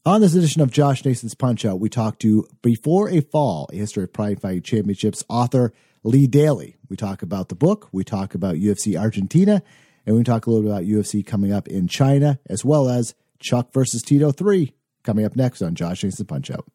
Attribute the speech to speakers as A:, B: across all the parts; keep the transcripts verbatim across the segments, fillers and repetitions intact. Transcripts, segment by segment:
A: On this edition of Josh Nason's Punch-Out, we talk to Before a Fall, a history of Pride Fighting Championships author Lee Daly. We talk about the book, we talk about U F C Argentina, and we talk a little bit about U F C coming up in China, as well as Chuck versus Tito three coming up next on Josh Nason's Punch-Out.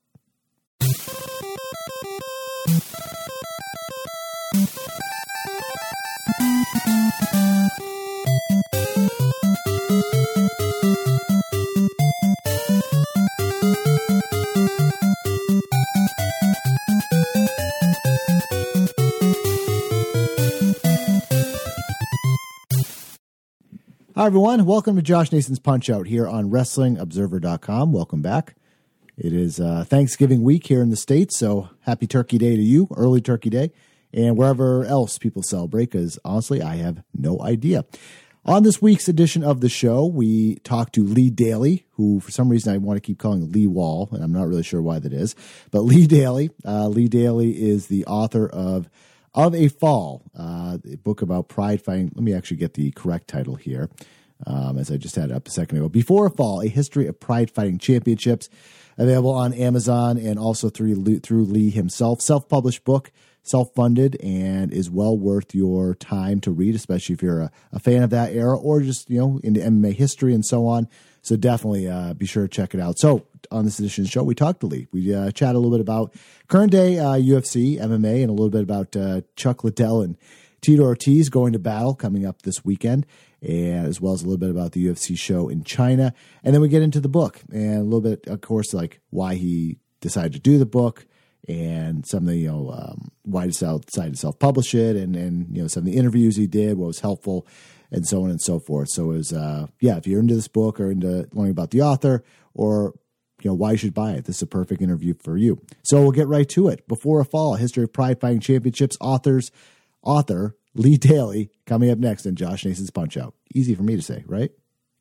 A: Hi, everyone. Welcome to Josh Nason's Punch-Out here on Wrestling Observer dot com. Welcome back. It is uh, Thanksgiving week here in the States, so happy Turkey Day to you, early Turkey Day, and wherever else people celebrate, because honestly, I have no idea. On this week's edition of the show, we talked to Lee Daly, who for some reason I want to keep calling Lee Wall, and I'm not really sure why that is, but Lee Daly. Uh, Lee Daly is the author of Of a Fall, uh, a book about pride fighting. Let me actually get the correct title here, um, as I just had it up a second ago. Before a Fall, a history of pride fighting championships, available on Amazon and also through through Lee himself. Self-published book, self-funded, and is well worth your time to read, especially if you're a, a fan of that era or just, you know, into M M A history and so on. So definitely uh, be sure to check it out. So on this edition of the show, we talked to Lee. We uh, chat a little bit about current day uh, U F C, M M A, and a little bit about uh, Chuck Liddell and Tito Ortiz going to battle coming up this weekend, and as well as a little bit about the U F C show in China. And then we get into the book and a little bit, of course, like why he decided to do the book and some of the, you know, um, why he decided to self-publish it, and, and, you know, some of the interviews he did, what was helpful, and so on and so forth. So it was, uh, yeah, if you're into this book or into learning about the author or, you know, why you should buy it, this is a perfect interview for you. So we'll get right to it. Before a Fall, a history of pride fighting championships, authors, author Lee Daly coming up next in Josh Nason's Punch-Out. Easy for me to say, right?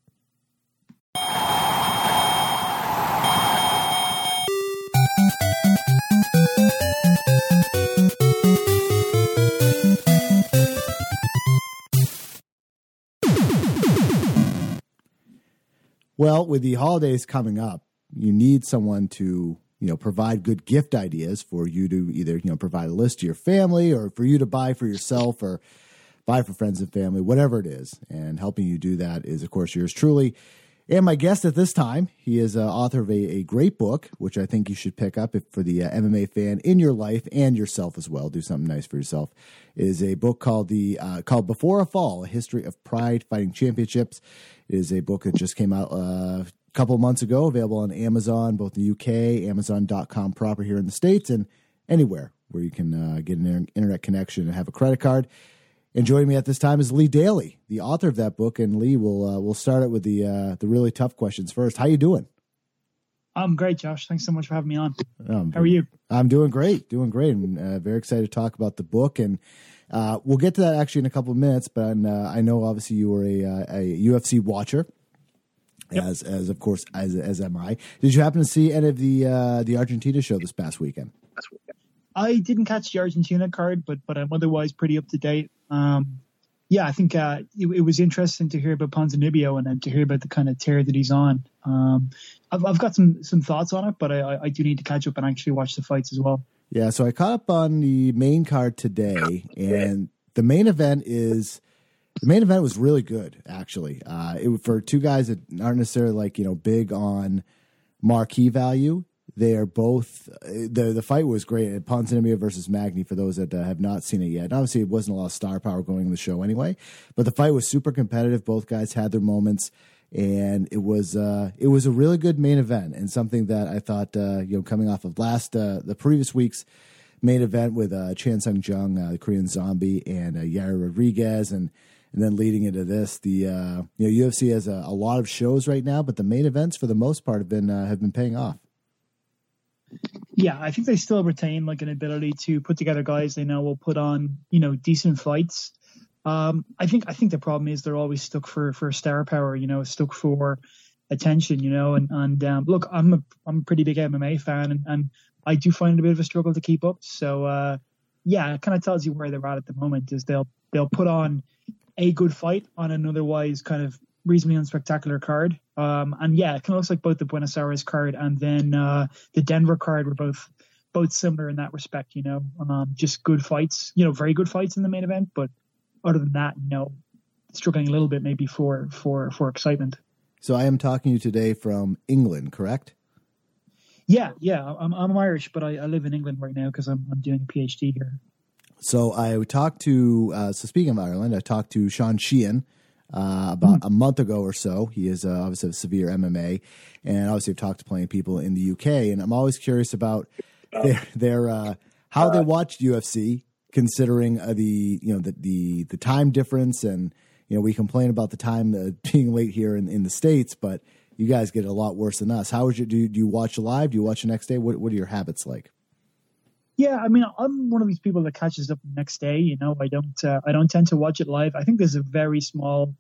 A: Well, with the holidays coming up, you need someone to, you know, provide good gift ideas for you to either, you know, provide a list to your family or for you to buy for yourself or buy for friends and family, whatever it is. And helping you do that is, of course, yours truly. And my guest at this time, he is uh, author of a, a great book, which I think you should pick up if, for the uh, M M A fan in your life and yourself as well. Do something nice for yourself. It is a book called the uh, called Before a Fall: A History of Pride Fighting Championships. It is a book that just came out uh, a couple of months ago, available on Amazon, both in the U K, Amazon dot com proper here in the States, and anywhere where you can uh, get an internet connection and have a credit card. And joining me at this time is Lee Daly, the author of that book. And Lee, we'll uh, we'll start it with the uh, the really tough questions first. How you doing?
B: I'm great, Josh. Thanks so much for having me on.
A: Um,
B: How are you?
A: I'm doing great, doing great. I'm uh, very excited to talk about the book, and uh, we'll get to that actually in a couple of minutes. But uh, I know obviously you were a, uh, a U F C watcher, yep. as as of course as as am I. Did you happen to see any of the uh, the Argentina show this past weekend?
B: I didn't catch the Argentina card, but but I'm otherwise pretty up to date. Um, yeah, I think uh, it, it was interesting to hear about Ponzinibbio and then to hear about the kind of tear that he's on. Um, I've, I've got some some thoughts on it, but I, I do need to catch up and actually watch the fights as well.
A: Yeah, so I caught up on the main card today, and the main event is the main event was really good, actually. Uh, it for two guys that aren't necessarily like you know big on marquee value. They are both the the fight was great. Ponzinibbio versus Magny for those that uh, have not seen it yet. And obviously, it wasn't a lot of star power going in the show anyway, but the fight was super competitive. Both guys had their moments, and it was uh, it was a really good main event and something that I thought uh, you know coming off of last uh, the previous week's main event with uh, Chan Sung Jung, uh, the Korean Zombie, and uh, Yair Rodriguez, and and then leading into this, the uh, you know U F C has a, a lot of shows right now, but the main events for the most part have been uh, have been paying off.
B: Yeah, I think they still retain like an ability to put together guys they know will put on, you know, decent fights. Um, I think I think the problem is they're always stuck for for star power, you know, stuck for attention, you know. And and um, look, I'm a I'm a pretty big M M A fan, and, and I do find it a bit of a struggle to keep up. So uh, yeah, it kind of tells you where they're at at the moment. Is they'll they'll put on a good fight on an otherwise kind of reasonably unspectacular card. Um, and yeah, it kind of looks like both the Buenos Aires card and then uh, the Denver card were both both similar in that respect. You know, um, just good fights. You know, very good fights in the main event, but other than that, you know, struggling a little bit maybe for for for excitement.
A: So I am talking to you today from England, correct?
B: Yeah, yeah. I'm I'm Irish, but I, I live in England right now because I'm I'm doing a PhD here.
A: So I talked to, uh, so speaking of Ireland, I talked to Sean Sheehan uh, about mm. a month ago or so. He is uh, obviously a severe M M A, and obviously I've talked to plenty of people in the U K, and I'm always curious about their, their uh, how they watched U F C, considering uh, the you know the, the the time difference, and you know we complain about the time uh, being late here in, in the States, but you guys get it a lot worse than us. How would you do? Do you watch live? Do you watch the next day? What What are your habits like?
B: Yeah, I mean, I'm one of these people that catches up the next day. You know, I don't, uh, I don't tend to watch it live. I think there's a very small,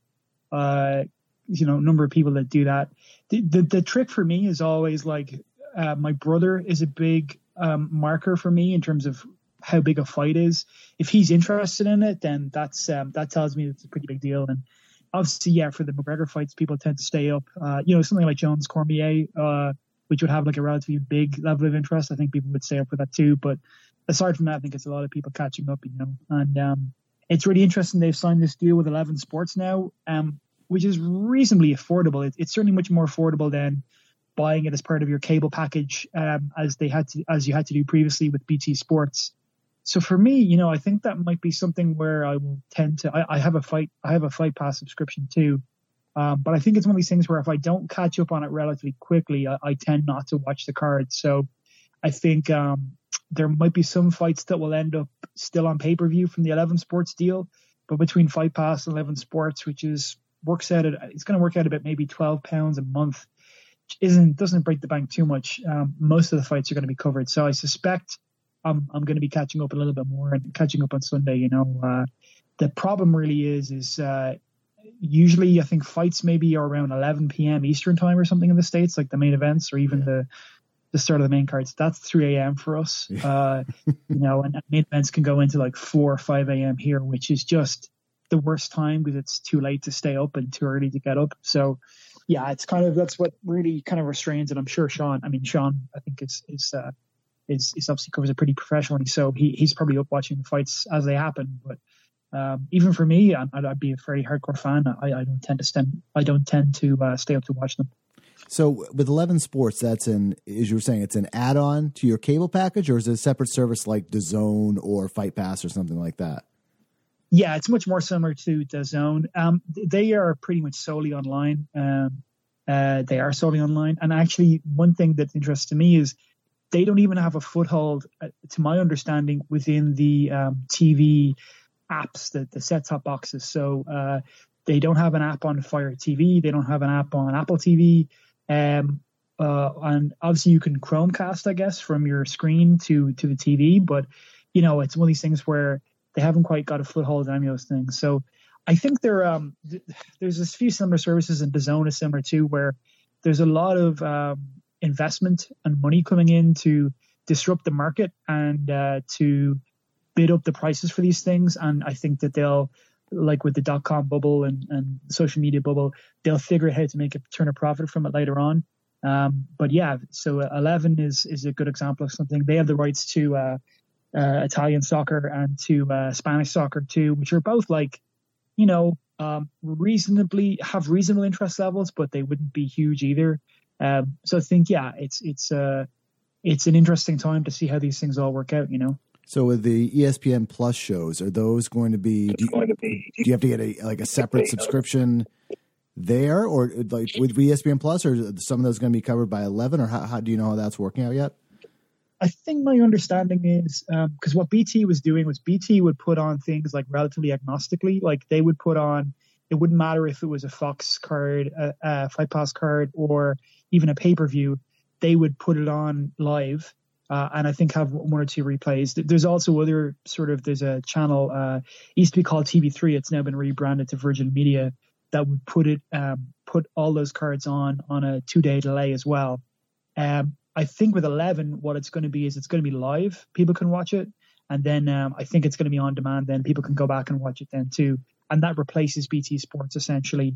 B: uh, you know, number of people that do that. The the, the trick for me is always like, uh, my brother is a big um, marker for me in terms of how big a fight is. If he's interested in it, then that's um, that tells me it's a pretty big deal. And obviously, yeah, for the McGregor fights, people tend to stay up. Uh, you know, something like Jones Cormier, uh, which would have like a relatively big level of interest. I think people would stay up for that too. But aside from that, I think it's a lot of people catching up, you know. And um, it's really interesting they've signed this deal with eleven Sports now, um, which is reasonably affordable. It, it's certainly much more affordable than buying it as part of your cable package, um, as they had to, as you had to do previously with B T Sports. So for me, you know, I think that might be something where I will tend to. I, I have a fight. I have a Fight Pass subscription too. Um, but I think it's one of these things where if I don't catch up on it relatively quickly, I, I tend not to watch the card. So I think um, there might be some fights that will end up still on pay-per-view from the eleven Sports deal. But between Fight Pass and eleven Sports, which is works out at, it's going to work out about maybe twelve pounds a month, which isn't doesn't break the bank too much. Um, most of the fights are going to be covered. So I suspect I'm I'm going to be catching up a little bit more and catching up on Sunday. You know, uh, the problem really is is. Uh, Usually, I think fights maybe are around eleven p.m. Eastern time or something in the States, like the main events or even yeah. the the start of the main cards. That's three a.m. for us, yeah. uh, you know, and main events can go into like four or five a.m. here, which is just the worst time because it's too late to stay up and too early to get up. So, yeah, it's kind of that's what really kind of restrains it. I'm sure Sean, I mean, Sean, I think is is uh, is, is obviously covers it pretty professionally, so he he's probably up watching the fights as they happen, but. Um, even for me, I'd, I'd be a very hardcore fan. I, I don't tend to stand, I don't tend to uh, stay up to watch them.
A: So with eleven Sports, that's an, as you were saying, it's an add-on to your cable package, or is it a separate service like DAZN or Fight Pass or something like that?
B: Yeah, it's much more similar to DAZN. Um, they are pretty much solely online. Um, uh, they are solely online, and actually, one thing that interests me is they don't even have a foothold, uh, to my understanding, within the um, T V. apps, the, the set-top boxes. So uh, they don't have an app on Fire T V. They don't have an app on Apple T V. Um, uh, and obviously you can Chromecast, I guess, from your screen to, to the T V. But, you know, it's one of these things where they haven't quite got a foothold in any of those things. So I think there um, th- there's a few similar services, and DAZN is similar too, where there's a lot of um, investment and money coming in to disrupt the market and uh, to bid up the prices for these things. And I think that they'll, like with the dot-com bubble and, and social media bubble, they'll figure out how to make a turn a profit from it later on. Um, but yeah, so eleven is is a good example of something. They have the rights to uh, uh, Italian soccer and to uh, Spanish soccer too, which are both like, you know, um, reasonably have reasonable interest levels, but they wouldn't be huge either. Um, so I think, yeah, it's it's uh, it's an interesting time to see how these things all work out, you know.
A: So with the E S P N Plus shows, are those going to be? Do you, going to be, do you have to get a like a separate subscription there, or like with E S P N Plus, or some of those going to be covered by eleven, or how, how do you know how that's working out yet?
B: I think my understanding is because um, what B T was doing was B T would put on things like relatively agnostically, like they would put on. It wouldn't matter if it was a Fox card, a, a Fight Pass card, or even a pay per view. They would put it on live. Uh, and I think have one or two replays. There's also other sort of, there's a channel, uh, it used to be called T V three. It's now been rebranded to Virgin Media, that would put it, um, put all those cards on, on a two day delay as well. Um, I think with eleven, what it's going to be is it's going to be live. People can watch it. And then um, I think it's going to be on demand. Then people can go back and watch it then too. And that replaces B T Sports essentially.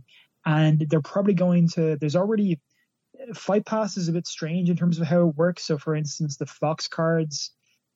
B: and they're probably going to, there's already, Fight Pass is a bit strange in terms of how it works. So for instance, the Fox cards,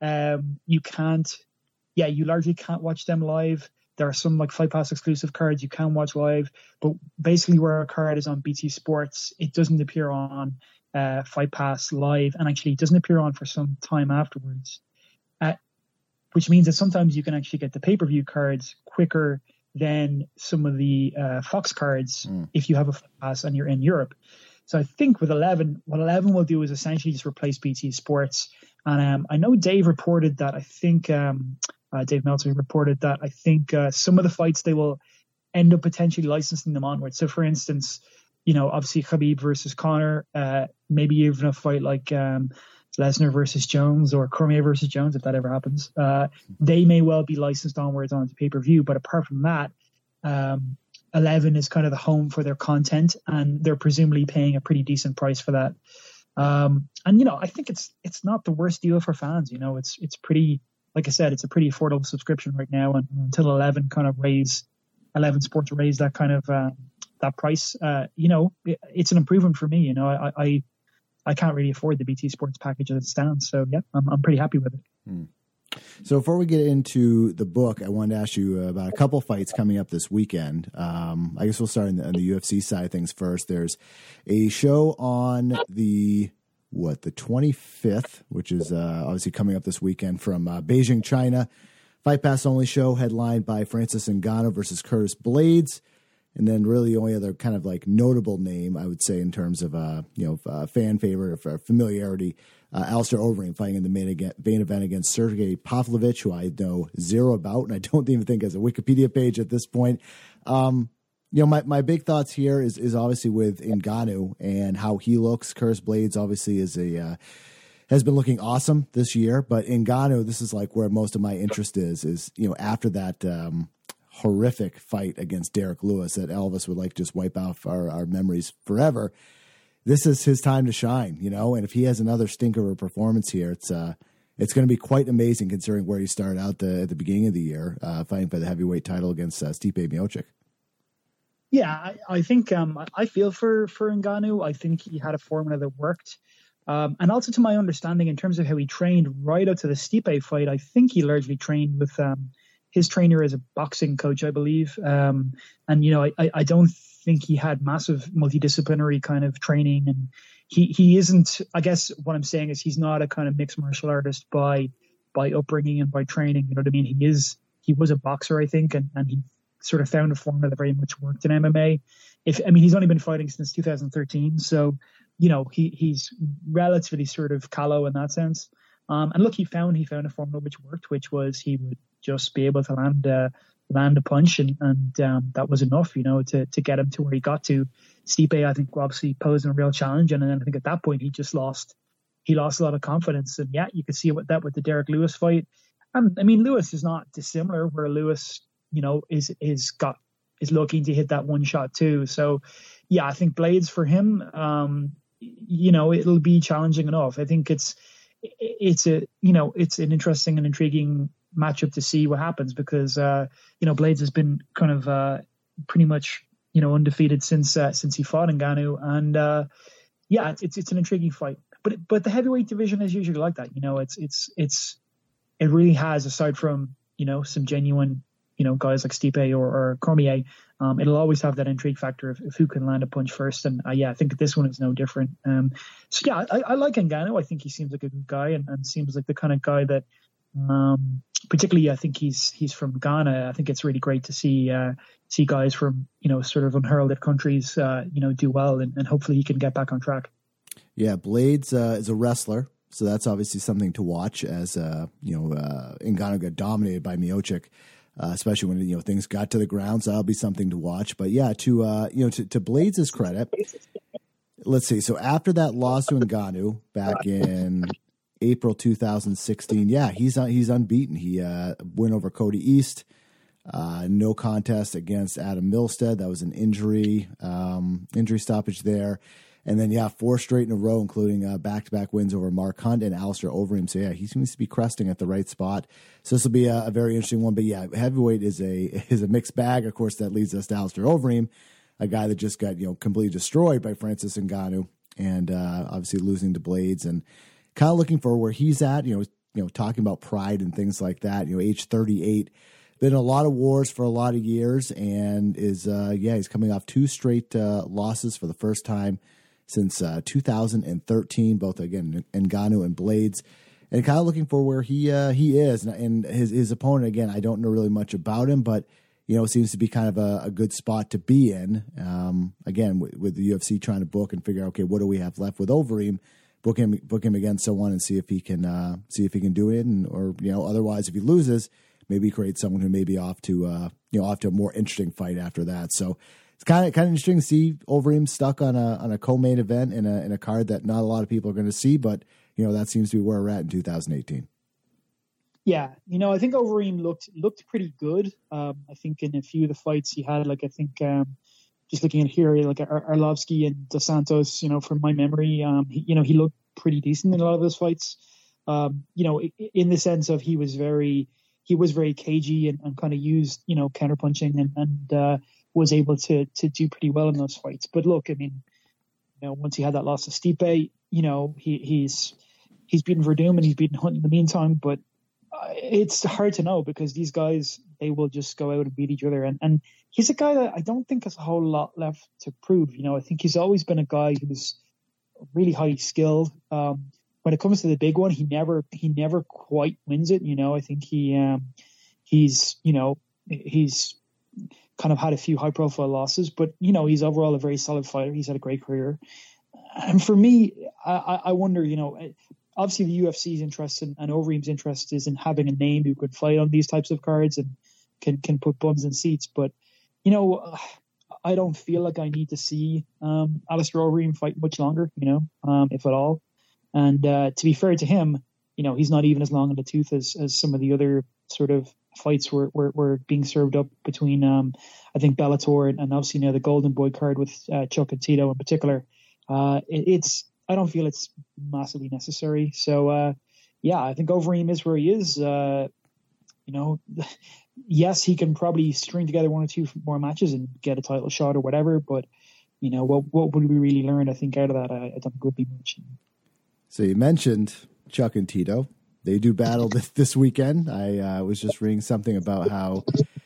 B: um, you can't, yeah, you largely can't watch them live. There are some like Fight Pass exclusive cards you can watch live, but basically where a card is on B T Sports, it doesn't appear on uh, Fight Pass live, and actually it doesn't appear on for some time afterwards, uh, which means that sometimes you can actually get the pay-per-view cards quicker than some of the uh, Fox cards mm. if you have a Fight Pass and you're in Europe. So I think with eleven, what eleven will do is essentially just replace B T Sports. And um, I know Dave reported that, I think um, uh, Dave Meltzer reported that I think uh, some of the fights they will end up potentially licensing them onwards. So for instance, you know, obviously Khabib versus Conor, uh, maybe even a fight like um, Lesnar versus Jones or Cormier versus Jones, if that ever happens, uh, they may well be licensed onwards onto pay-per-view. But apart from that, um, eleven is kind of the home for their content, and they're presumably paying a pretty decent price for that. Um, and you know, I think it's it's not the worst deal for fans. You know, it's it's pretty, like I said, it's a pretty affordable subscription right now. And until eleven kind of raise, eleven Sports raise that kind of uh, that price, uh, you know, it, it's an improvement for me. You know, I, I I can't really afford the B T Sports package as it stands. So yeah, I'm I'm pretty happy with it.
A: Hmm. So before we get into the book, I wanted to ask you about a couple fights coming up this weekend. Um, I guess we'll start on the, on the U F C side of things first. There's a show on the, what, the twenty-fifth, which is uh, obviously coming up this weekend from uh, Beijing, China. Fight Pass only show headlined by Francis Ngannou versus Curtis Blaydes. And then really the only other kind of like notable name, I would say, in terms of, uh, you know, uh, fan favorite or familiarity, uh, Alistair Overeem fighting in the main, again, main event against Sergey Pavlovich, who I know zero about, and I don't even think has a Wikipedia page at this point. Um, you know, my, my big thoughts here is is obviously with Ngannou and how he looks. Curtis Blaydes obviously is a uh, has been looking awesome this year, but Ngannou, this is like where most of my interest is, is, you know, after that um, horrific fight against Derek Lewis that Elvis would like just wipe out our, our memories forever. This is his time to shine, you know, and if he has another stinker of a performance here, it's uh, it's going to be quite amazing considering where he started out the, at the beginning of the year, uh, fighting for the heavyweight title against uh, Stipe Miocic.
B: Yeah, I, I think um, I feel for, for Ngannou. I think he had a formula that worked. Um, and also to my understanding, in terms of how he trained right up to the Stipe fight, I think he largely trained with um, his trainer as a boxing coach, I believe. Um, and, you know, I, I don't think he had massive multidisciplinary kind of training. And he, he isn't, I guess what I'm saying is he's not a kind of mixed martial artist by by upbringing and by training. You know what I mean? He is, he was a boxer, I think, and, and he sort of found a formula that very much worked in M M A. If I mean, he's only been fighting since two thousand thirteen. So, you know, he he's relatively sort of callow in that sense. Um, and look, he found he found a formula which worked, which was he would just be able to land uh, land a punch, and and um, that was enough, you know, to to get him to where he got to. Stipe, I think, obviously posed a real challenge, and then I think at that point he just lost he lost a lot of confidence. And yeah, you could see what that with the Derek Lewis fight. And I mean, Lewis is not dissimilar, where Lewis, you know, is is got is looking to hit that one shot too. So yeah, I think Blaydes for him, um, you know, it'll be challenging enough. I think it's it's a you know it's an interesting and intriguing matchup to see what happens, because uh, you know, Blaydes has been kind of uh, pretty much you know undefeated since uh, since he fought Ngannou, and uh, yeah, it's, it's it's an intriguing fight. But but the heavyweight division is usually like that. You know, it's it's it's it really has, aside from you know some genuine you know guys like Stipe or, or Cormier, um, it'll always have that intrigue factor of, of who can land a punch first. And uh, yeah, I think this one is no different. Um, so yeah, I, I like Ngannou. I think he seems like a good guy, and, and seems like the kind of guy that, um, particularly, I think he's he's from Ghana. I think it's really great to see uh, see guys from you know sort of unheralded countries, uh, you know, do well, and, and hopefully he can get back on track. Yeah,
A: Blaydes uh, is a wrestler, so that's obviously something to watch. As uh, you know, uh, Ngannou got dominated by Miocic. Uh, especially when you know things got to the ground, so that'll be something to watch. But yeah, to uh, you know, to, to Blaydes' credit, let's see. So after that loss to Ngannou back in April two thousand sixteen, yeah, he's uh, he's unbeaten. He uh, went over Cody East, uh, no contest against Adam Milstead. That was an injury um, injury stoppage there. And then, yeah, four straight in a row, including uh, back-to-back wins over Mark Hunt and Alistair Overeem. So, yeah, he seems to be cresting at the right spot. So this will be a, a very interesting one. But, yeah, heavyweight is a is a mixed bag. Of course, that leads us to Alistair Overeem. a guy that just got, you know, completely destroyed by Francis Ngannou, and uh, obviously losing to Blades, and kind of looking for where he's at, you know, you know, talking about pride and things like that, you know, age thirty-eight, been in a lot of wars for a lot of years, and is, uh, yeah, he's coming off two straight uh, losses for the first time since uh, two thousand thirteen, both, again, Ngannou and Blades, and kind of looking for where he uh, he is, and, and his, his opponent, again, I don't know really much about him, but you know, seems to be kind of a, a good spot to be in. Um, again, with, with the U F C trying to book and figure out, okay, what do we have left with Overeem? Book him, book him against someone and see if he can, uh, see if he can do it, and or you know, otherwise, if he loses, maybe create someone who may be off to, uh, you know, off to a more interesting fight after that. So it's kind of kind of interesting to see Overeem stuck on a on a co-main event in a in a card that not a lot of people are going to see, but you know, that seems to be where we're at in two thousand eighteen.
B: Yeah, you know, I think Overeem looked looked pretty good. Um, I think in a few of the fights he had, like I think um, just looking at here, like Ar- Arlovsky and Dos Santos, you know, from my memory, um, he, you know, he looked pretty decent in a lot of those fights. Um, you know, in the sense of he was very he was very cagey and, and kind of used, you know, counterpunching and, and uh, was able to to do pretty well in those fights. But look, I mean, you know, once he had that loss to Stipe, you know, he he's he's beaten Verdum and he's beaten Hunt in the meantime, but it's hard to know because these guys, they will just go out and beat each other. And, and he's a guy that I don't think has a whole lot left to prove. You know, I think he's always been a guy who's really highly skilled. Um, when it comes to the big one, he never, he never quite wins it. You know, I think he, um, he's, you know, he's kind of had a few high profile losses, but you know, he's overall a very solid fighter. He's had a great career. And for me, I, I wonder, you know, obviously the U F C's interest in, and Overeem's interest is in having a name who could fight on these types of cards and can can put bums in seats. But, you know, I don't feel like I need to see um, Alistair Overeem fight much longer, you know, um, if at all. And uh, to be fair to him, you know, he's not even as long in the tooth as, as some of the other sort of fights were, were, were being served up between, um, I think, Bellator and, and obviously, you know, the Golden Boy card with uh, Chuck and Tito in particular. Uh, it, it's I don't feel it's massively necessary. So, uh, yeah, I think Overeem is where he is. Uh, you know, yes, he can probably string together one or two more matches and get a title shot or whatever. But, you know, what what would we really learn, I think, out of that? I, I don't think it would be much.
A: So you mentioned Chuck and Tito. They do battle this, this weekend. I uh, was just reading something about how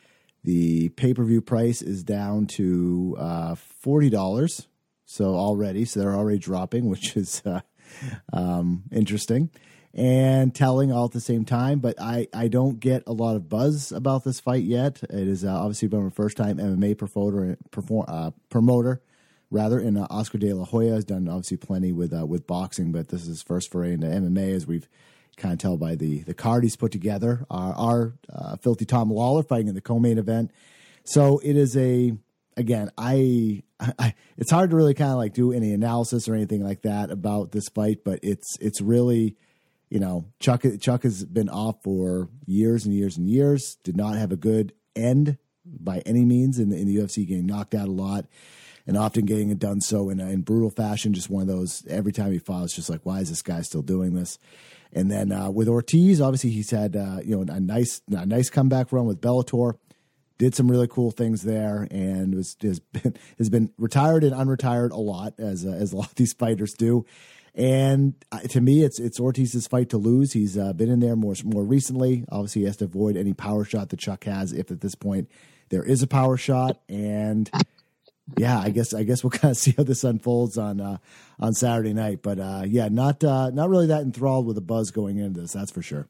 A: the pay-per-view price is down to uh, forty dollars. So already, so they're already dropping, which is uh, um, interesting and telling all at the same time. But I, I don't get a lot of buzz about this fight yet. It is uh, obviously been my first time M M A promoter, perform, uh, promoter rather, and uh, Oscar De La Hoya has done obviously plenty with uh, with boxing, but this is his first foray into M M A, as we've kind of tell by the the card he's put together. Our, our uh, Filthy Tom Lawler fighting in the co-main event. So it is a. Again, I, I, it's hard to really kind of like do any analysis or anything like that about this fight, but it's it's really, you know, Chuck Chuck has been off for years and years and years. Did not have a good end by any means in the in the U F C, getting knocked out a lot, and often getting it done so in a, in brutal fashion. Just one of those. Every time he fought, it's just like, why is this guy still doing this? And then uh, with Ortiz, obviously he's had uh, you know a nice a nice comeback run with Bellator. Did some really cool things there, and was has been has been retired and unretired a lot, as uh, as a lot of these fighters do. And uh, to me, it's it's Ortiz's fight to lose. He's uh, been in there more more recently. Obviously, he has to avoid any power shot that Chuck has, if at this point there is a power shot. And yeah, I guess I guess we'll kind of see how this unfolds on uh, on Saturday night. But uh, yeah, not uh, not really that enthralled with the buzz going into this. That's for sure.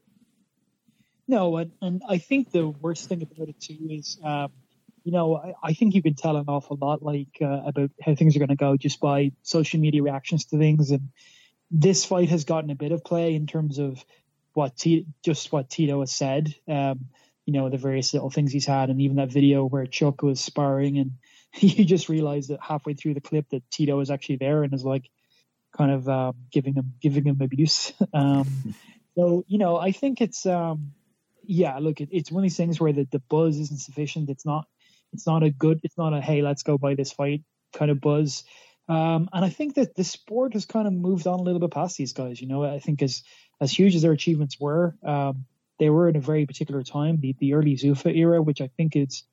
B: No, and, and I think the worst thing about it too is, um, you know, I, I think you can tell an awful lot, like uh, about how things are going to go just by social media reactions to things. And this fight has gotten a bit of play in terms of what T- just what Tito has said. Um, you know, the various little things he's had, and even that video where Chuck was sparring, and you just realize that halfway through the clip that Tito is actually there and is like kind of um, giving him giving him abuse. um, so you know, I think it's. Um, Yeah, look, it, it's one of these things where the, the buzz isn't sufficient. It's not, it's not a good, it's not a, hey, let's go buy this fight kind of buzz. Um, and I think that the sport has kind of moved on a little bit past these guys. You know, I think as, as huge as their achievements were, um, they were in a very particular time, the, the early Zuffa era, which I think is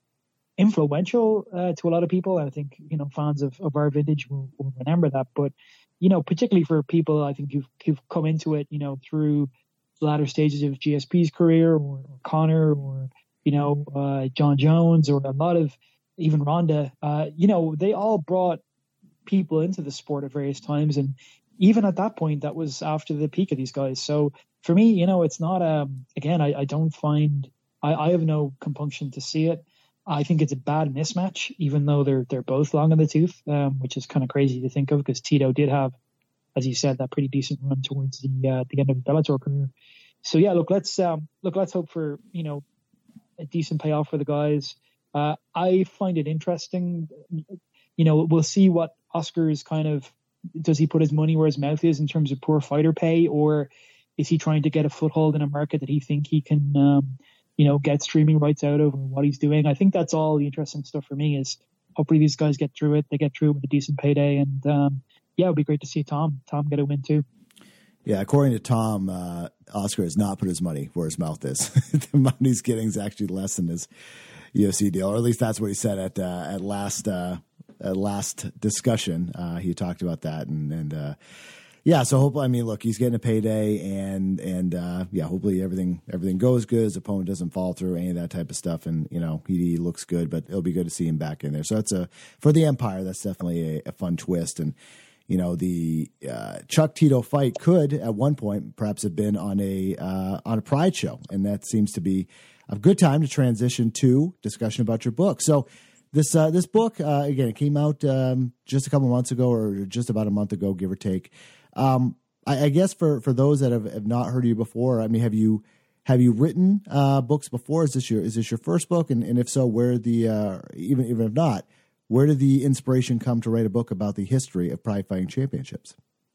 B: influential uh, to a lot of people. I think, you know, fans of, of our vintage will, will remember that. But, you know, particularly for people, I think who've, who've come into it, you know, through the latter stages of G S P's career, or, or Connor, or, you know, uh, John Jones, or a lot of even Ronda, uh, you know, they all brought people into the sport at various times. And even at that point, that was after the peak of these guys. So for me, you know, it's not, um, again, I, I don't find, I, I have no compunction to see it. I think it's a bad mismatch, even though they're they're both long in the tooth, um, which is kind of crazy to think of, because Tito did have, as you said, that pretty decent run towards the uh, the end of his Bellator career. So yeah, look, let's um, look, let's hope for, you know, a decent payoff for the guys. Uh, I find it interesting. You know, we'll see what Oscar's kind of, does he put his money where his mouth is in terms of poor fighter pay, or is he trying to get a foothold in a market that he think he can, um, you know, get streaming rights out of, or what he's doing? I think that's all the interesting stuff for me, is hopefully these guys get through it. They get through it with a decent payday. And um, yeah, it'd be great to see Tom, Tom get a win too.
A: Yeah, according to Tom, uh, Oscar has not put his money where his mouth is. The money he's getting is actually less than his U F C deal, or at least that's what he said at uh, at last uh, at last discussion. Uh, he talked about that, and and uh, yeah, so hopefully, I mean, look, he's getting a payday, and and uh, yeah, hopefully everything everything goes good. His opponent doesn't fall through, any of that type of stuff, and you know he, he looks good, but it'll be good to see him back in there. So that's a for the Empire. That's definitely a, a fun twist. And you know, the uh, Chuck Tito fight could at one point perhaps have been on a uh, on a Pride show, and that seems to be a good time to transition to discussion about your book. So this uh, this book, uh, again, it came out um, just a couple months ago, or just about a month ago, give or take. Um, I, I guess for, for those that have, have not heard of you before, I mean, have you have you written uh, books before? Is this your is this your first book? And, and if so, where the uh, even even if not, where did the inspiration come to write a book about the history of Pride Fighting Championships?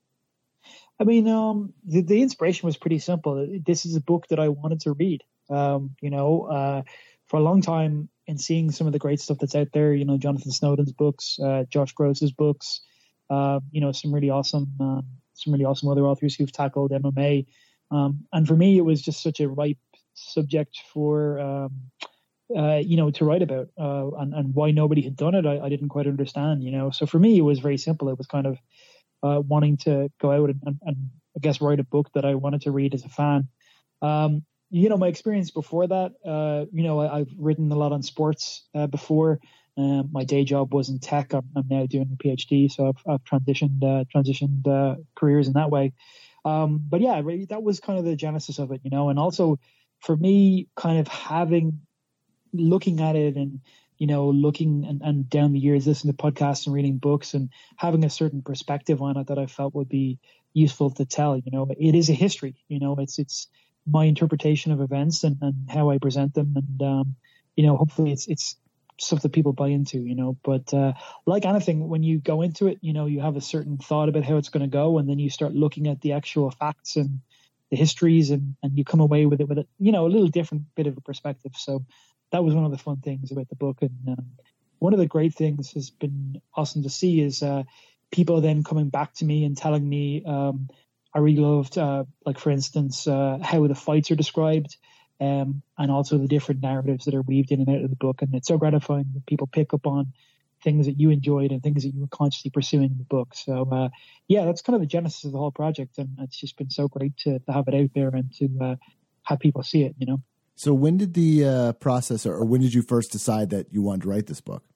B: I mean, um, the, the inspiration was pretty simple. This is a book that I wanted to read. Um, you know, uh, for a long time, and seeing some of the great stuff that's out there, you know, Jonathan Snowden's books, uh, Josh Gross's books, uh, you know, some really awesome, uh, some really awesome other authors who've tackled M M A. Um, and for me, it was just such a ripe subject for, um, uh, you know, to write about, uh, and, and why nobody had done it. I, I didn't quite understand, you know. So for me, it was very simple. It was kind of uh, wanting to go out and, and, and I guess write a book that I wanted to read as a fan. Um, you know, my experience before that, uh, you know, I, I've written a lot on sports uh, before. Um, my day job was in tech. I'm, I'm now doing a PhD, so I've, I've transitioned uh, transitioned uh, careers in that way. Um, but yeah, really, that was kind of the genesis of it, you know. And also for me, kind of having, looking at it and, you know, looking and, and down the years, listening to podcasts and reading books and having a certain perspective on it that I felt would be useful to tell. You know, it is a history, you know, it's it's my interpretation of events and, and how I present them. And, um, you know, hopefully it's it's stuff that people buy into, you know. But uh, like anything, when you go into it, you know, you have a certain thought about how it's going to go, and then you start looking at the actual facts and the histories, and, and you come away with it with it, you know, a little different bit of a perspective. So that was one of the fun things about the book. And um, one of the great things has been awesome to see is uh, people then coming back to me and telling me, um, I really loved, uh, like, for instance, uh, how the fights are described, um, and also the different narratives that are weaved in and out of the book. And it's so gratifying that people pick up on things that you enjoyed and things that you were consciously pursuing in the book. So, uh, yeah, that's kind of the genesis of the whole project. And it's just been so great to, to have it out there and to uh, have people see it, you know.
A: So when did the uh, process, or when did you first decide that you wanted to write this book?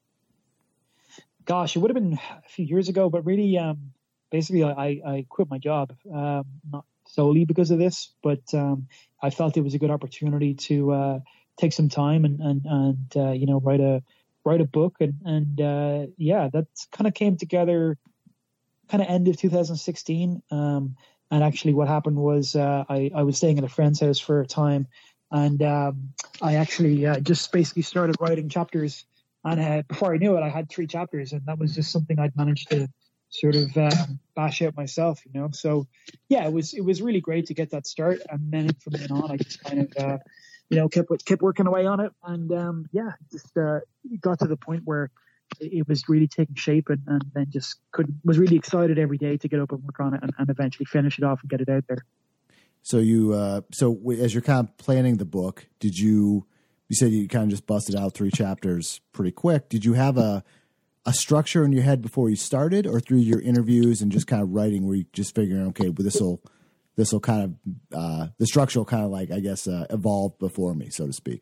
B: Gosh, it would have been a few years ago, but really, um, basically, I, I quit my job, um, not solely because of this, but um, I felt it was a good opportunity to uh, take some time and and, and uh, you know, write a write a book, and and uh, yeah, that kind of came together, kind of end of two thousand sixteen. Um, and actually, what happened was uh, I I was staying at a friend's house for a time. And um, I actually uh, just basically started writing chapters. And uh, before I knew it, I had three chapters. And that was just something I'd managed to sort of uh, bash out myself, you know. So, yeah, it was it was really great to get that start. And then from then on, I just kind of, uh, you know, kept kept working away on it. And, um, yeah, just uh, got to the point where it was really taking shape, and, and then just could was really excited every day to get up and work on it and, and eventually finish it off and get it out there.
A: So you, uh, so as you're kind of planning the book, did you you said you kind of just busted out three chapters pretty quick. Did you have a a structure in your head before you started, or through your interviews and just kind of writing, where you just figuring, okay, well, this will this will kind of uh, the structure will kind of like I guess uh, evolve before me, so to speak?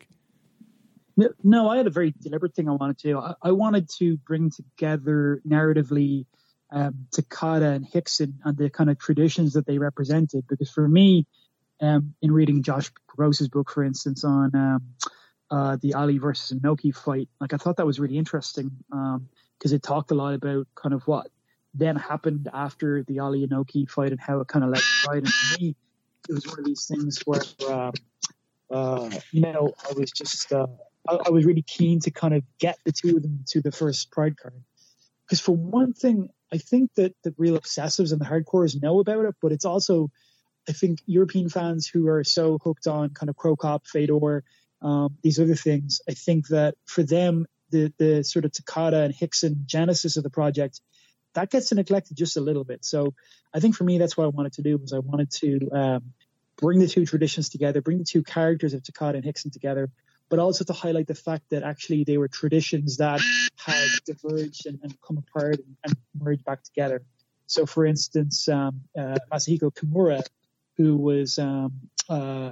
B: No, I had a very deliberate thing I wanted to do. I, I wanted to bring together narratively um, Takada and Hickson and the kind of traditions that they represented. Because for me, um, in reading Josh Gross's book, for instance, on um, uh, the Ali versus Inoki fight, like I thought that was really interesting because um, it talked a lot about kind of what then happened after the Ali Inoki fight and how it kind of led to the fight. And for me, it was one of these things where, uh, uh, you know, I was just... Uh, I was really keen to kind of get the two of them to the first Pride card. Because for one thing, I think that the real obsessives and the hardcores know about it, but it's also, I think, European fans who are so hooked on kind of Cro Cop, Fedor, um, these other things. I think that for them, the the sort of Takada and Hickson genesis of the project, that gets neglected just a little bit. So I think for me, that's what I wanted to do, was I wanted to um, bring the two traditions together, bring the two characters of Takada and Hickson together, but also to highlight the fact that actually they were traditions that had diverged and, and come apart and, and merged back together. So, for instance, um, uh, Masahiko Kimura, who was um, uh,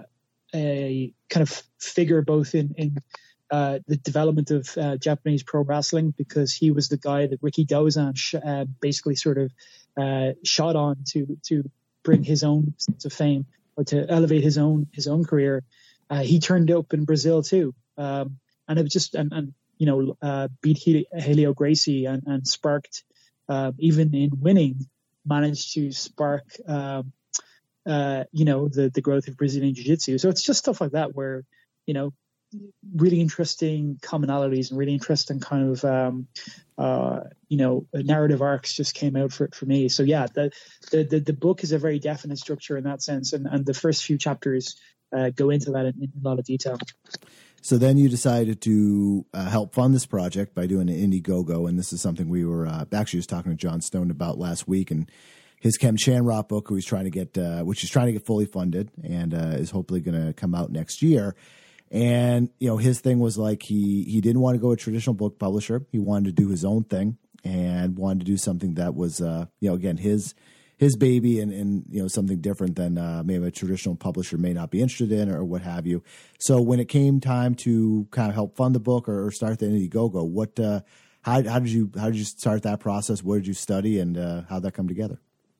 B: a kind of figure both in, in uh, the development of uh, Japanese pro wrestling, because he was the guy that Ricky Dozan sh- uh, basically sort of uh, shot on to to bring his own sense of fame, or to elevate his own his own career. Uh, he turned up in Brazil too, um, and it was just and, and you know uh, beat Helio Gracie and, and sparked uh, even in winning, managed to spark um, uh, you know the the growth of Brazilian Jiu-Jitsu. So it's just stuff like that where you know really interesting commonalities and really interesting kind of um, uh, you know narrative arcs just came out for for me. So yeah, the the the, the book is a very definite structure in that sense, and and the first few chapters Uh, go into that in, in a lot of detail.
A: So then you decided to uh, help fund this project by doing an Indiegogo, and this is something we were uh, actually just talking to John Stone about last week, and his Kem Shamrock book, who he's trying to get, uh, which he's trying to get fully funded, and uh, is hopefully going to come out next year. And you know, his thing was like he he didn't want to go a traditional book publisher. He wanted to do his own thing and wanted to do something that was, uh, you know, again his. his baby and, and, you know, something different than uh, maybe a traditional publisher may not be interested in or what have you. So when it came time to kind of help fund the book or, or start the Indiegogo, what, uh, how, how did you, how did you start that process? What did you study and uh, how'd that come together?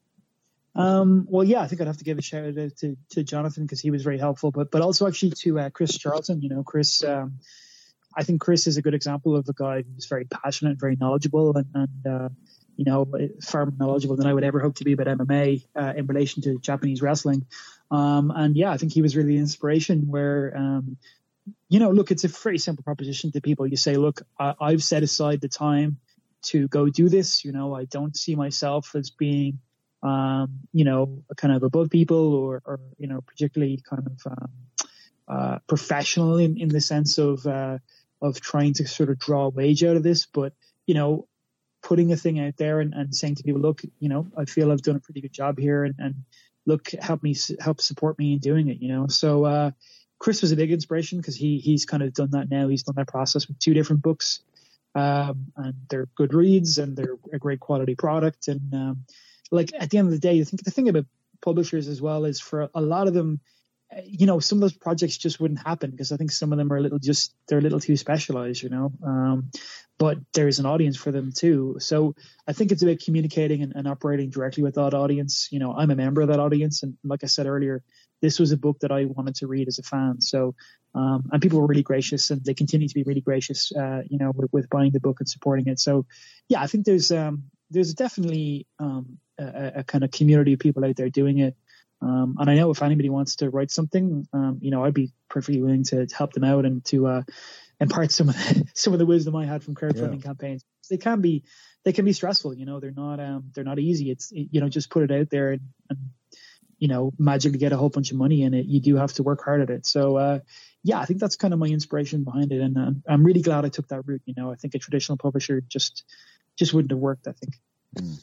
B: Um, well, yeah, I think I'd have to give a shout out to, to Jonathan because he was very helpful, but, but also actually to uh, Chris Charlton. You know, Chris, um, I think Chris is a good example of a guy who's very passionate, very knowledgeable, and, and uh, you know, far more knowledgeable than I would ever hope to be about M M A uh, in relation to Japanese wrestling. Um, and yeah, I think he was really an inspiration where, um, you know, look, it's a very simple proposition to people. You say, look, I, I've set aside the time to go do this. You know, I don't see myself as being, um, you know, kind of above people or, or you know, particularly kind of um, uh, professional in, in the sense of, uh, of trying to sort of draw a wage out of this. But, you know, putting a thing out there and, and saying to people, look, you know, I feel I've done a pretty good job here, and, and look, help me, help support me in doing it, you know? So, uh, Chris was a big inspiration because he, he's kind of done that now. He's done that process with two different books, um, and they're good reads and they're a great quality product. And, um, like at the end of the day, I think the thing about publishers as well is for a lot of them, you know, some of those projects just wouldn't happen because I think some of them are a little just, they're a little too specialized, you know, um, but there is an audience for them too. So I think it's about communicating and, and operating directly with that audience. You know, I'm a member of that audience. And like I said earlier, this was a book that I wanted to read as a fan. So, um, and people were really gracious and they continue to be really gracious, uh, you know, with, with buying the book and supporting it. So yeah, I think there's, um, there's definitely, um, a, a kind of community of people out there doing it. Um, and I know if anybody wants to write something, um, you know, I'd be perfectly willing to, to help them out and to uh, impart some of the, some of the wisdom I had from crowdfunding yeah. campaigns. They can be, they can be stressful. You know, they're not, um, they're not easy. It's, you know, just put it out there and, and, you know, magically get a whole bunch of money in it. You do have to work hard at it. So, uh, yeah, I think that's kind of my inspiration behind it. And I'm, I'm really glad I took that route. You know, I think a traditional publisher just, just wouldn't have worked, I think.
A: Mm.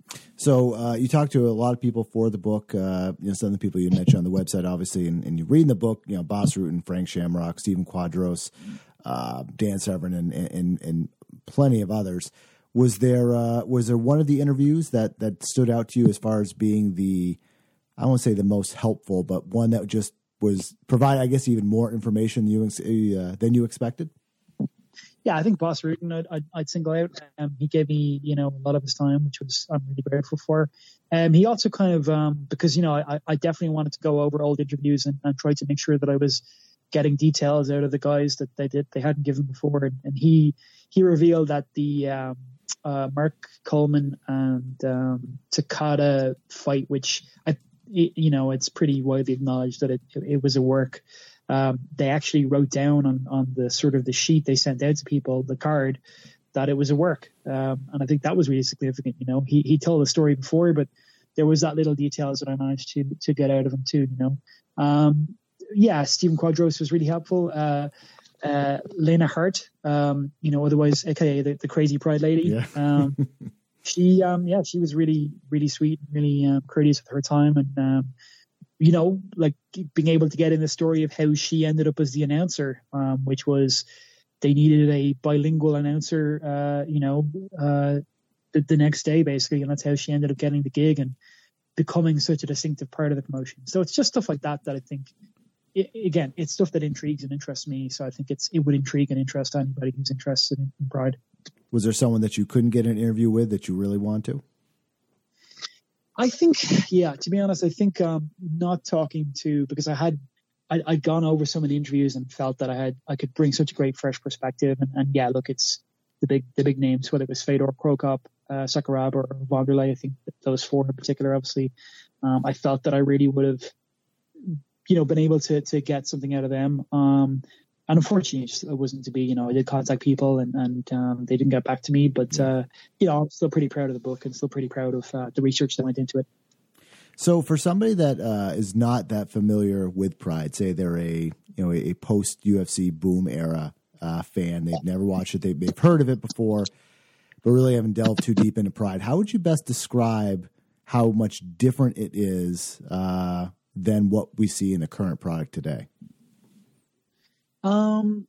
A: So uh, you talked to a lot of people for the book. Uh, you know, some of the people you mentioned on the website, obviously, and, and you read in the book. You know, Bas Rutten, Frank Shamrock, Stephen Quadros, uh, Dan Severn, and, and and plenty of others. Was there uh, was there one of the interviews that that stood out to you as far as being the, I won't say the most helpful, but one that just was provide, I guess, even more information than you uh, than you expected?
B: Yeah, I think Bas Rutten I'd, I'd, I'd single out. Um, he gave me, you know, a lot of his time, which was I'm really grateful for. Um, he also kind of, um, because, you know, I, I definitely wanted to go over old interviews and, and try to make sure that I was getting details out of the guys that they did they hadn't given before. And, and he he revealed that the um, uh, Mark Coleman and um, Takada fight, which I, you know, it's pretty widely acknowledged that it it was a work. Um, they actually wrote down on, on the sort of the sheet they sent out to people, the card, that it was a work. Um, and I think that was really significant. You know, he, he told the story before, but there was that little details that I managed to, to get out of him too, you know. Um, yeah, Stephen Quadros was really helpful. Uh, uh, Lena Hart, um, you know, otherwise, A K A the, the crazy pride lady.
A: Yeah.
B: um, she, um, yeah, she was really, really sweet, really um, courteous with her time. And, um, you know, like being able to get in the story of how she ended up as the announcer, um, which was they needed a bilingual announcer, uh, you know, uh, the, the next day, basically. And that's how she ended up getting the gig and becoming such a distinctive part of the promotion. So it's just stuff like that that I think, it, again, it's stuff that intrigues and interests me. So I think it's it would intrigue and interest anybody who's interested in, in Pride.
A: Was there someone that you couldn't get an interview with that you really want to?
B: I think, yeah, to be honest, I think um, not talking to, because I had, I, I'd gone over so many interviews and felt that I had, I could bring such a great fresh perspective. And, and yeah, look, it's the big, the big names, whether it was Fedor Krokop, uh, Sakuraba or Wanderlei. I think those four in particular, obviously, um, I felt that I really would have, you know, been able to, to get something out of them. Um, And unfortunately, it, just, it wasn't to be. You know, I did contact people and, and um, they didn't get back to me. But, uh, you know, I'm still pretty proud of the book and still pretty proud of uh, the research that went into it.
A: So for somebody that uh, is not that familiar with Pride, say they're a, you know, a, a post-U F C boom era uh, fan, they've never watched it, they've, they've heard of it before, but really haven't delved too deep into Pride. How would you best describe how much different it is uh, than what we see in the current product today?
B: Um,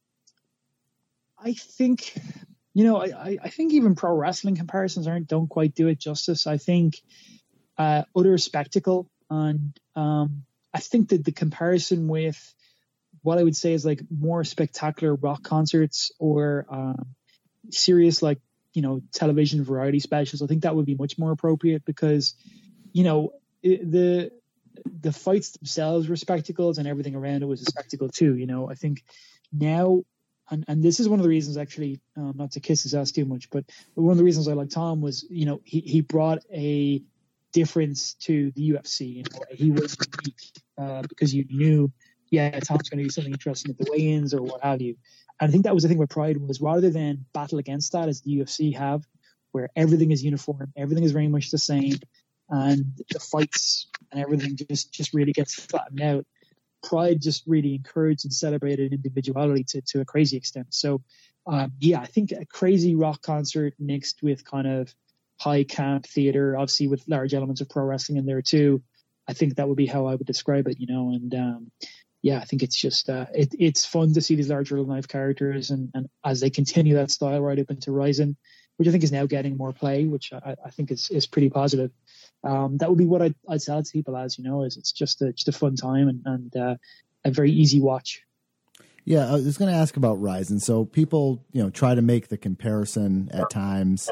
B: I think, you know, I, I think even pro wrestling comparisons aren't don't quite do it justice. I think uh, utter spectacle, and um, I think that the comparison with what I would say is like more spectacular rock concerts or um, serious like you know television variety specials, I think that would be much more appropriate because you know it, the. the fights themselves were spectacles and everything around it was a spectacle too. You know, I think now, and, and this is one of the reasons actually, um, not to kiss his ass too much, but one of the reasons I like Tom was, you know, he, he brought a difference to the U F C. You know, he was unique uh, because you knew, yeah, Tom's going to do something interesting at the weigh-ins or what have you. And I think that was the thing with Pride was rather than battle against that as the U F C have, where everything is uniform, everything is very much the same, and the fights and everything just, just really gets flattened out. Pride just really encouraged and celebrated individuality to, to a crazy extent. So, um, yeah, I think a crazy rock concert mixed with kind of high camp theater, obviously with large elements of pro wrestling in there too. I think that would be how I would describe it, you know. And um, yeah, I think it's just uh, it, it's fun to see these larger than life characters, and, and as they continue that style right up into Ryzen, which I think is now getting more play, which I, I think is, is pretty positive. Um, that would be what I'd, I'd sell it to people as, you know, is it's just a, just a fun time and, and uh, a very easy watch.
A: Yeah, I was going to ask about Ryzen. So people, you know, try to make the comparison at times,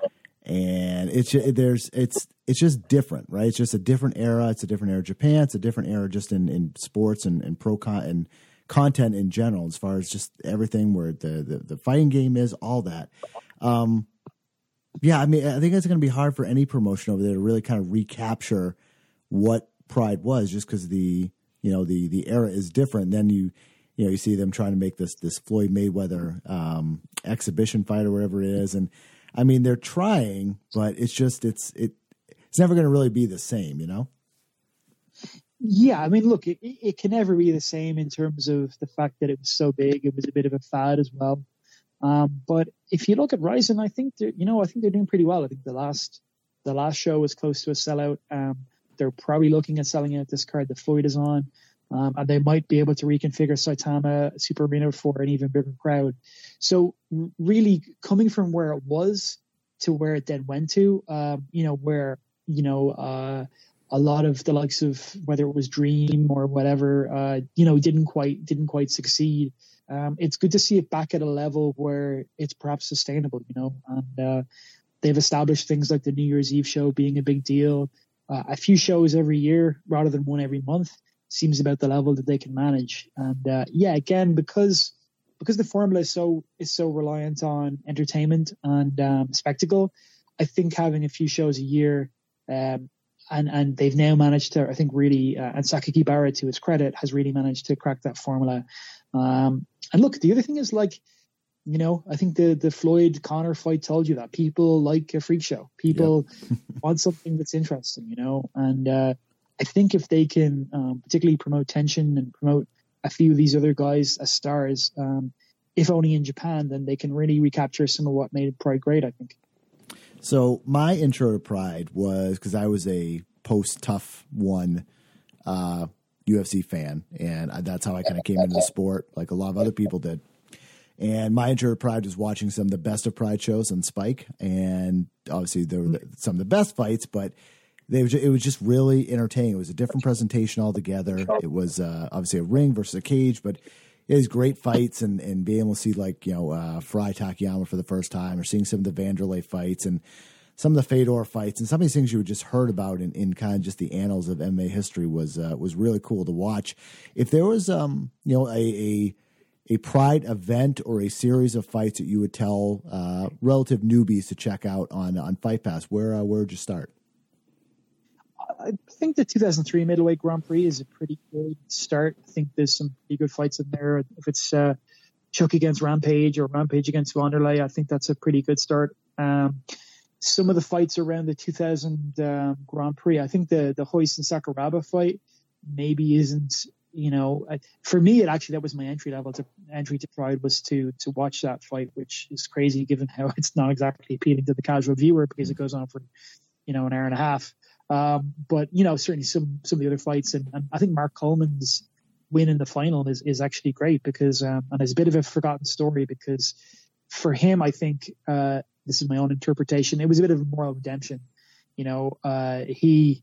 A: and it's there's it's it's just different, right? It's just a different era. It's a different era of Japan. It's a different era just in, in sports and, and pro con and content in general, as far as just everything where the the, the fighting game is, all that. Um, Yeah, I mean, I think it's going to be hard for any promotion over there to really kind of recapture what Pride was, just because the you know the the era is different. Then you you know you see them trying to make this this Floyd Mayweather um, exhibition fight or whatever it is, and I mean they're trying, but it's just it's it it's never going to really be the same, you know.
B: Yeah, I mean, look, it, it can never be the same in terms of the fact that it was so big. It was a bit of a fad as well. Um, but if you look at Ryzen, I think they're, you know, I think they're doing pretty well. I think the last The last show was close to a sellout. Um, they're probably looking at selling out this card that Floyd is on. Um, and they might be able to reconfigure Saitama Super Arena for an even bigger crowd. So really coming from where it was to where it then went to, um, you know, where, you know, uh, a lot of the likes of whether it was Dream or whatever, uh, you know, didn't quite, didn't quite succeed. Um, it's good to see it back at a level where it's perhaps sustainable, you know, and, uh, they've established things like the New Year's Eve show being a big deal. Uh, a few shows every year rather than one every month seems about the level that they can manage. And uh, yeah, again, because because the formula is so is so reliant on entertainment and um, spectacle, I think having a few shows a year, um, and and they've now managed to, I think, really, uh, and Sakakibara, to his credit, has really managed to crack that formula. Um, and look, the other thing is, like, you know, I think the the Floyd Conor fight told you that people like a freak show. People yep. want something that's interesting, you know, and. Uh, I think if they can um, particularly promote tension and promote a few of these other guys as stars, um, if only in Japan, then they can really recapture some of what made Pride great, I think.
A: So my intro to Pride was because I was a post-Tough One uh, U F C fan, and that's how I kind of came into the sport, like a lot of other people did. And my intro to Pride was watching some of the best of Pride shows on Spike, and obviously there were the, some of the best fights, but They were just, it was just really entertaining. It was a different presentation altogether. It was uh, obviously a ring versus a cage, but it was great fights, and, and being able to see, like, you know, uh, Fry Takayama for the first time, or seeing some of the Vanderlei fights and some of the Fedor fights, and some of these things you had just heard about in, in kind of just the annals of M M A history was uh, was really cool to watch. If there was, um, you know, a, a a Pride event or a series of fights that you would tell uh, relative newbies to check out on on Fight Pass, where uh, where would you start?
B: I think the two thousand three Middleweight Grand Prix is a pretty good start. I think there's some pretty good fights in there. If it's uh, Chuck against Rampage or Rampage against Vanderlei, I think that's a pretty good start. Um, some of the fights around the two thousand um, Grand Prix, I think the the Royce and Sakuraba fight maybe isn't, you know, I, for me, it actually, that was my entry level to entry to Pride, was to to watch that fight, which is crazy given how it's not exactly appealing to the casual viewer because it goes on for, you know, an hour and a half. Um, but, you know, certainly some, some of the other fights, and, and I think Mark Coleman's win in the final is, is actually great because, um, and it's a bit of a forgotten story because for him, I think, uh, this is my own interpretation, it was a bit of a moral redemption. You know, uh, he,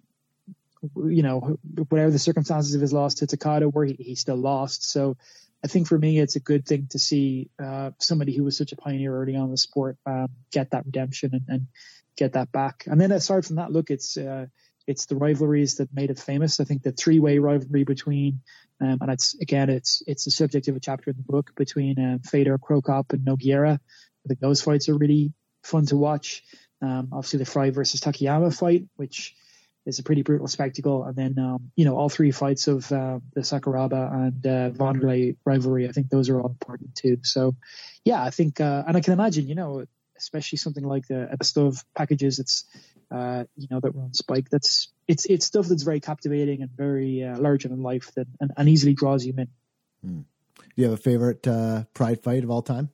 B: you know, whatever the circumstances of his loss to Takada were, he, he still lost. So I think for me, it's a good thing to see, uh, somebody who was such a pioneer early on in the sport, um, get that redemption and, and, get that back. And then aside from that, look, it's uh, it's the rivalries that made it famous. I think the three-way rivalry between, um, and it's again, it's it's the subject of a chapter in the book, between um, Fedor, Krokop, and Nogueira. I think those fights are really fun to watch. Um, obviously, the Fry versus Takayama fight, which is a pretty brutal spectacle. And then, um, you know, all three fights of uh, the Sakuraba and uh, Vanderlei rivalry, I think those are all important too. So, yeah, I think, uh, and I can imagine, you know, especially something like the best of packages, it's uh, you know, that were on Spike. That's it's it's stuff that's very captivating and very uh, larger than life, that and, and easily draws you in.
A: Hmm. Do you have a favorite uh, Pride fight of all time?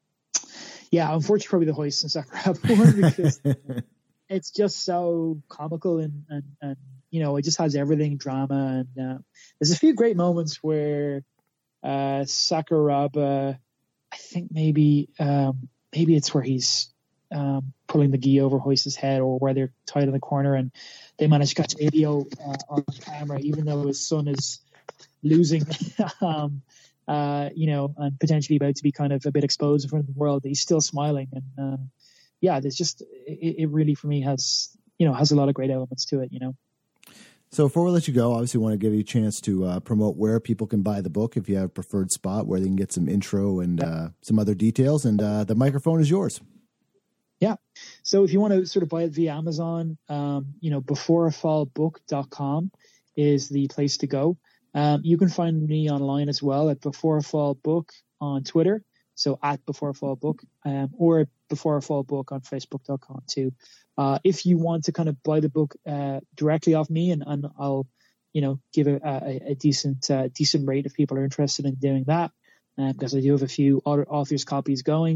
B: Yeah, unfortunately, probably the Royce and Sakuraba one because it's just so comical and, and and you know, it just has everything, drama, and uh, there's a few great moments where uh, Sakuraba, I think maybe. Um, Maybe it's where he's um, pulling the gi over Royce's head, or where they're tied in the corner and they manage to catch A D O uh, on camera, even though his son is losing, um, uh, you know, and potentially about to be kind of a bit exposed in front of the world. He's still smiling. And uh, yeah, there's just, it, it really, for me, has, you know, has a lot of great elements to it, you know.
A: So before we let you go, obviously want to give you a chance to uh, promote where people can buy the book, if you have a preferred spot where they can get some intro and uh, some other details. And uh, the microphone is yours.
B: Yeah. So if you want to sort of buy it via Amazon, um, you know, before a fall book dot com is the place to go. Um, you can find me online as well at Before a Fall Book on Twitter. So at Before a Fall Book, um, or Before a Fall Book on Facebook dot com too. Uh, if you want to kind of buy the book uh, directly off me, and, and I'll, you know, give a, a, a decent uh, decent rate if people are interested in doing that, uh, because I do have a few authors' copies going.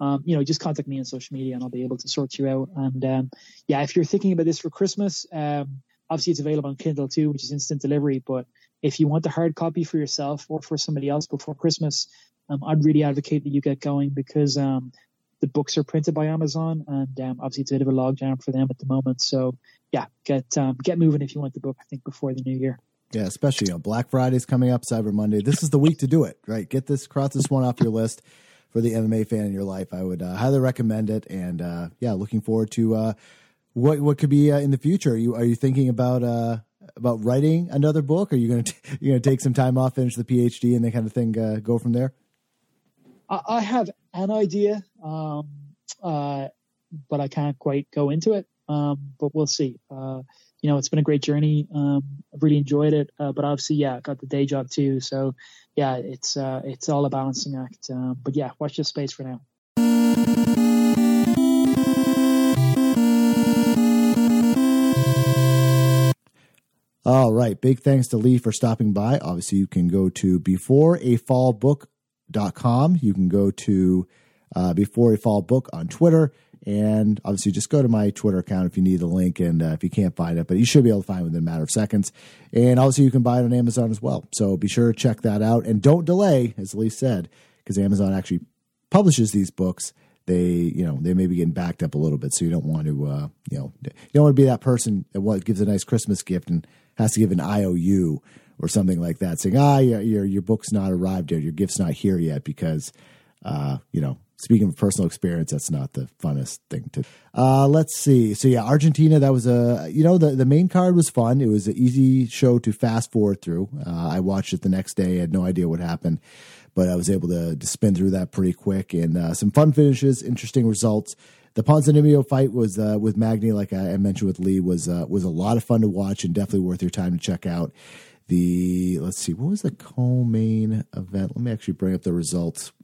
B: um, you know, just contact me on social media and I'll be able to sort you out. And um, yeah, if you're thinking about this for Christmas, um, obviously it's available on Kindle too, which is instant delivery. But if you want the hard copy for yourself or for somebody else before Christmas, um, I'd really advocate that you get going, because um, the books are printed by Amazon, and um, obviously it's a bit of a logjam for them at the moment. So yeah, get um, get moving if you want the book, I think, before the new year.
A: Yeah, especially, you know, Black Friday's coming up, Cyber Monday. This is the week to do it, right? Get this, cross this one off your list for the M M A fan in your life. I would uh, highly recommend it. And uh, yeah, looking forward to uh, what what could be uh, in the future. Are you are you thinking about uh, about writing another book? Are you going to you going to take some time off, finish the PhD, and that kind of thing, uh, go from there?
B: I have an idea, um, uh, but I can't quite go into it. Um, but we'll see. Uh, you know, it's been a great journey. Um, I've really enjoyed it. Uh, but obviously, yeah, I got the day job too. So yeah, it's, uh, it's all a balancing act. Um, but yeah, watch this space for now.
A: All right. Big thanks to Lee for stopping by. Obviously, you can go to before a fall book dot com. You can go to uh, Before a Fall Book on Twitter. And obviously, just go to my Twitter account if you need the link, and uh, if you can't find it, but you should be able to find it within a matter of seconds. And obviously, you can buy it on Amazon as well. So be sure to check that out, and don't delay, as Lee said, because Amazon actually publishes these books. They, you know, they may be getting backed up a little bit, so you don't want to, uh, you know, you don't want to be that person that what gives a nice Christmas gift and has to give an I O U or something like that, saying, ah, your your, your book's not arrived yet, your gift's not here yet, because, uh, you know. Speaking of personal experience, that's not the funnest thing to. Uh, let's see. So yeah, Argentina. That was a you know the the main card was fun. It was an easy show to fast forward through. Uh, I watched it the next day. I had no idea what happened, but I was able to, to spin through that pretty quick, and uh, some fun finishes, interesting results. The Ponzinibbio fight was uh, with Magny, like I, I mentioned with Lee, was uh, was a lot of fun to watch and definitely worth your time to check out. The let's see, what was the co-main event? Let me actually bring up the results.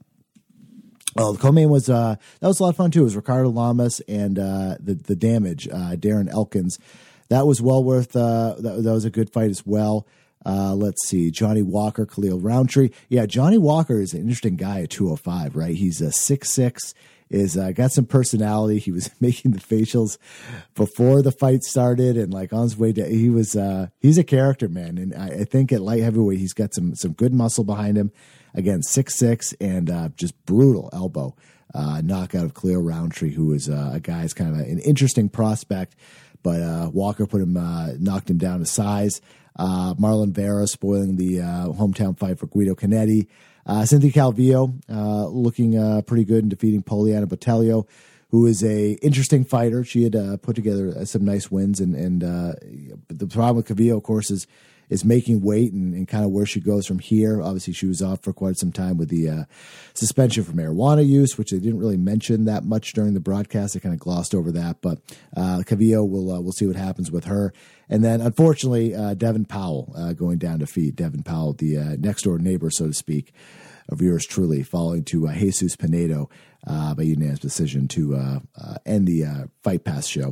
A: Oh, the co-main was uh, that was a lot of fun too. It was Ricardo Lamas and uh, the the Damage, uh, Darren Elkins. That was well worth. Uh, that, that was a good fight as well. Uh, let's see, Johnny Walker, Khalil Roundtree. Yeah, Johnny Walker is an interesting guy at two oh five, right? He's a six six, is uh, got some personality. He was making the facials before the fight started, and like on his way to, he was uh, he's a character, man. And I, I think at light heavyweight, he's got some some good muscle behind him. Again, six six and uh, just brutal elbow uh, knockout of Khalil Roundtree, who is uh, a guy who's kind of a, an interesting prospect, but uh, Walker put him uh, knocked him down to size. Uh, Marlon Vera spoiling the uh, hometown fight for Guido Canetti. Uh, Cynthia Calvillo uh, looking uh, pretty good in defeating Poliana Botelho, who is a interesting fighter. She had uh, put together some nice wins, and and uh, the problem with Calvillo, of course, is is making weight and, and kind of where she goes from here. Obviously, she was off for quite some time with the uh, suspension for marijuana use, which they didn't really mention that much during the broadcast. They kind of glossed over that. But uh, Calvillo, we'll, uh, we'll see what happens with her. And then, unfortunately, uh, Devin Powell uh, going down to defeat Devin Powell, the uh, next-door neighbor, so to speak, of yours truly, falling to uh, Jesus Pinedo uh, by unanimous decision to uh, uh, end the uh, Fight Pass show.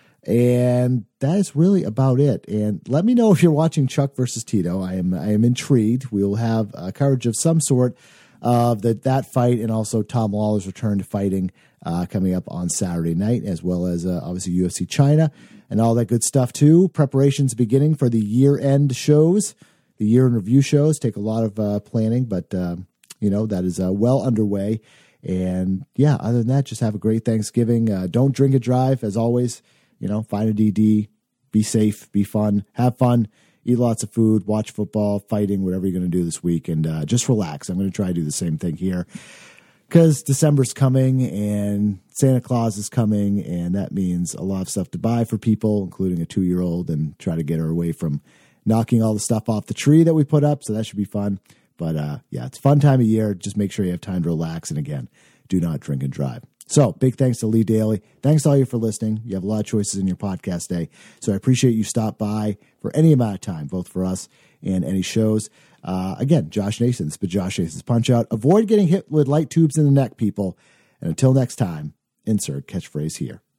A: And that is really about it. And let me know if you're watching Chuck versus Tito. I am I am intrigued. We will have uh, coverage of some sort of the, that fight, and also Tom Lawler's return to fighting uh, coming up on Saturday night, as well as uh, obviously U F C China and all that good stuff too. Preparations beginning for the year-end shows, the year-in review shows. Take a lot of uh, planning, but uh, you know that is uh, well underway. And yeah, other than that, just have a great Thanksgiving. Uh, don't drink and drive, as always. You know, find a D D, be safe, be fun, have fun, eat lots of food, watch football, fighting, whatever you're going to do this week, and uh, just relax. I'm going to try to do the same thing here because December's coming and Santa Claus is coming, and that means a lot of stuff to buy for people, including a two-year-old, and try to get her away from knocking all the stuff off the tree that we put up, so that should be fun. But, uh, yeah, it's a fun time of year. Just make sure you have time to relax, and, again, do not drink and drive. So big thanks to Lee Daly. Thanks to all you for listening. You have a lot of choices in your podcast day. So I appreciate you stop by for any amount of time, both for us and any shows. Uh, again, Josh Nason, this has been Josh Nason's Punch Out. Avoid getting hit with light tubes in the neck, people. And until next time, insert catchphrase here.